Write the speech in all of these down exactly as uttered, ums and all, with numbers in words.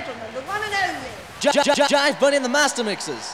gentlemen, the one and only. J- J- J- Jive Bunny and the Master Mixers.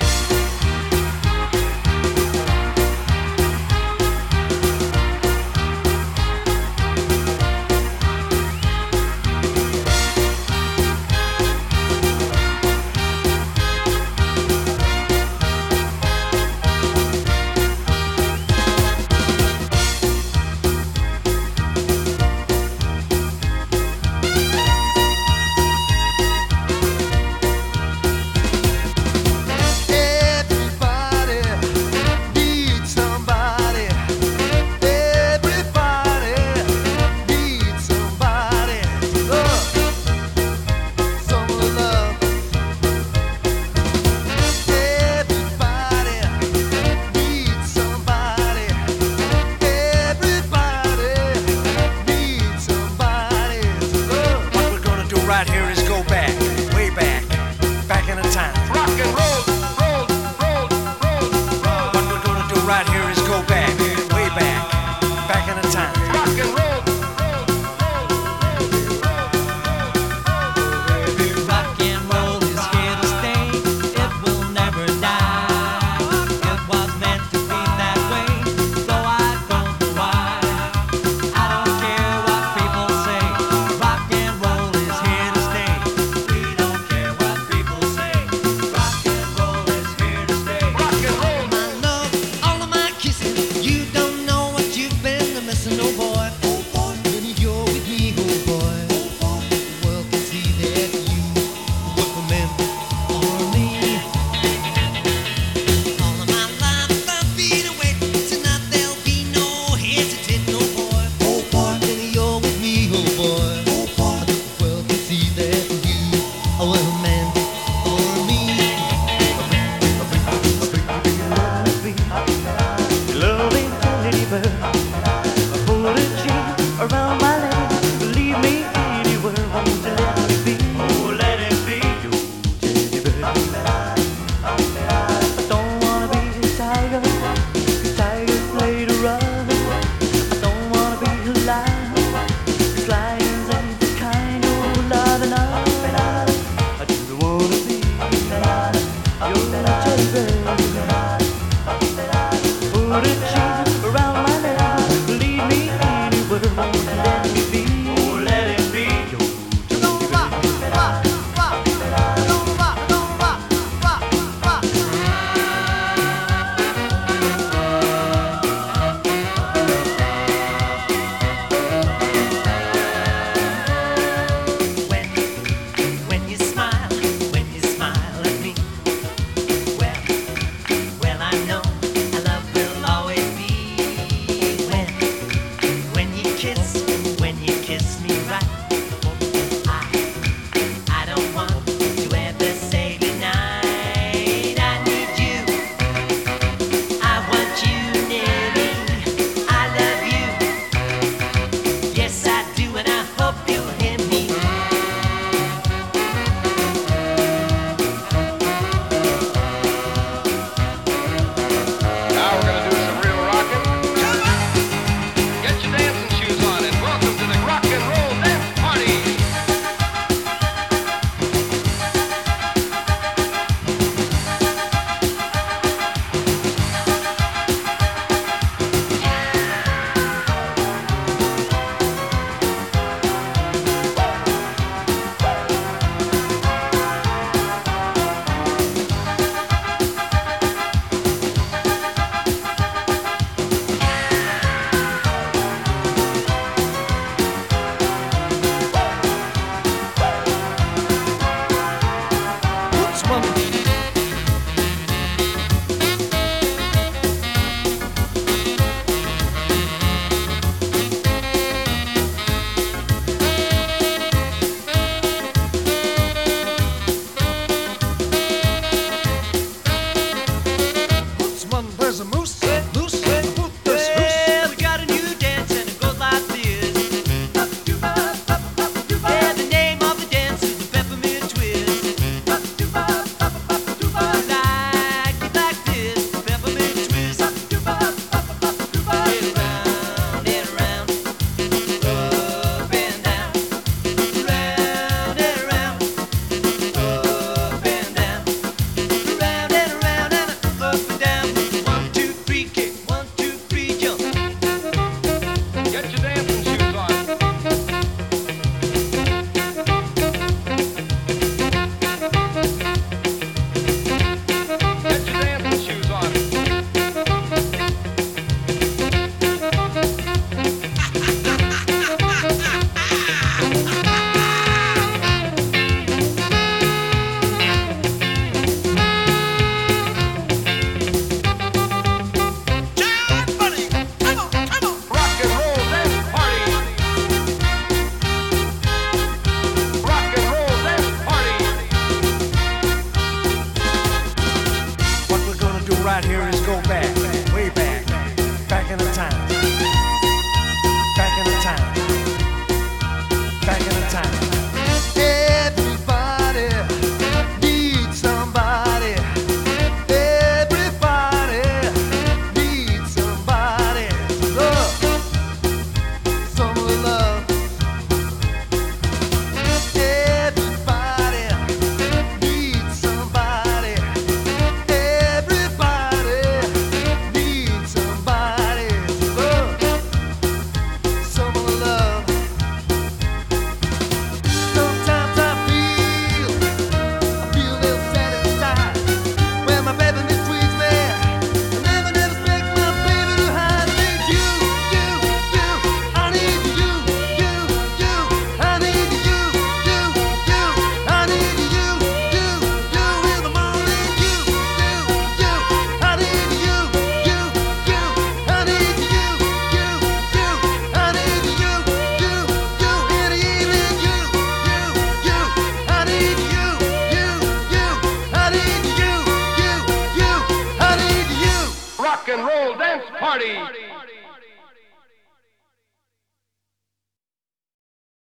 Right here is go back, way back, back in the time. Rock and roll, roll, roll, roll, roll. What we're gonna do right here is go back, way back, back in the time. Rock and roll, roll, roll, roll. Rock and roll is here to stay. It will never die. It was meant to be that way, though I don't know why. I don't care what people say. Rock and roll is here to stay. roll dance party.